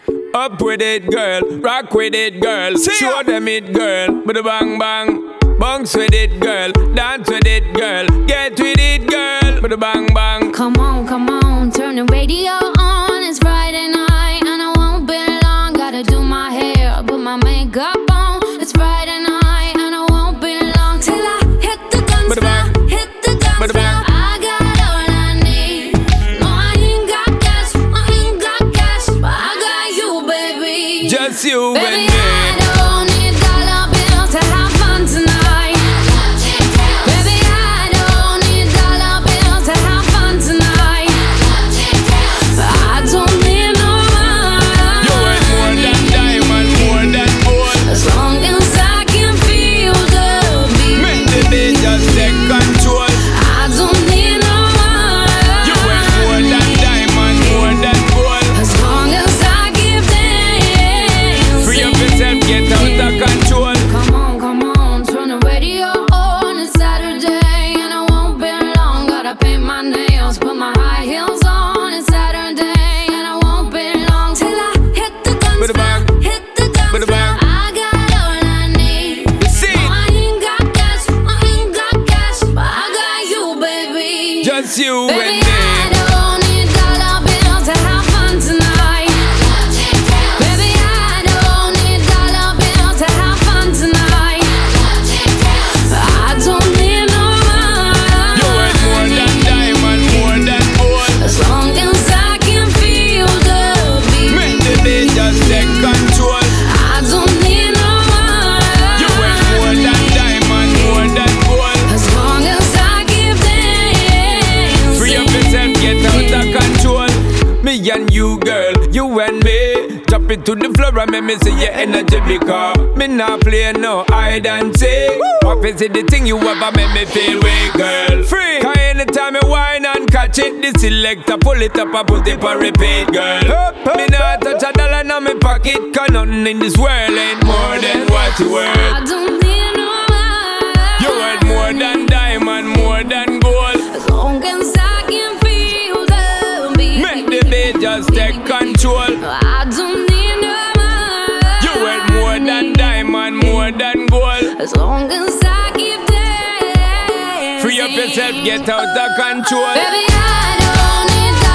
Up with it, girl. Rock with it, girl. Show them it, girl. Bada bang bang. Bounce with it, girl. Dance with it, girl. Get with it, girl. Bada bang bang. Come on, turn the radio on. It's Friday night and I won't be long. Gotta do my hair, put my makeup on. It's Friday night and I won't be long till I hit the dance floor. Hit the dance floor. I got all I need. No, I ain't got cash, but I got you, baby. Just you Baby, and me. I don't need dollar bills to have fun tonight. Baby, I don't need dollar bills to have fun tonight. But I don't need no money. You ain't more than diamond, more than gold. As long as I can feel the beat. Make the beat just take control. I don't need no money. You ain't more than diamond, more than gold. As long as I give dance. Free up yourself, get out of control. Come on, turn the radio on. It's Saturday and I won't be long. Gotta paint my nails, put my high heels on. It's Saturday and I won't be long till I hit the dance Bada floor. bang. Hit the dance Bada floor. bang. I got all I need. See? No, I ain't got cash, but I got you, baby. Just you Baby, and me. I don't need dollar bills to have fun tonight. Baby, I don't need dollar bills to have fun tonight. I don't need no money. You ain't more than diamond, more than gold. As long as I can feel the beat. Make the beat just take control. I don't need no money. You ain't more than diamond, more than gold. As long as I give dance. Free up yourself, get out of control. Me and you, girl, you and me. Drop it to the floor and make me see your energy because me not play no hide and seek. What is it the thing you ever make me feel weak, girl? Free. Cause anytime I whine and catch it, the selector pull it up and put it for repeat, girl. Me not touch a dollar in my pocket, cause nothing in this world ain't more than what you worth. I don't need no money. You worth more than diamond, more than gold. As long as I can feel the beat. Make the beat just take control. I don't need no money. You worth more than diamond, more than gold. As long as I keep dancing. Free up yourself, get out of control. Baby, I don't need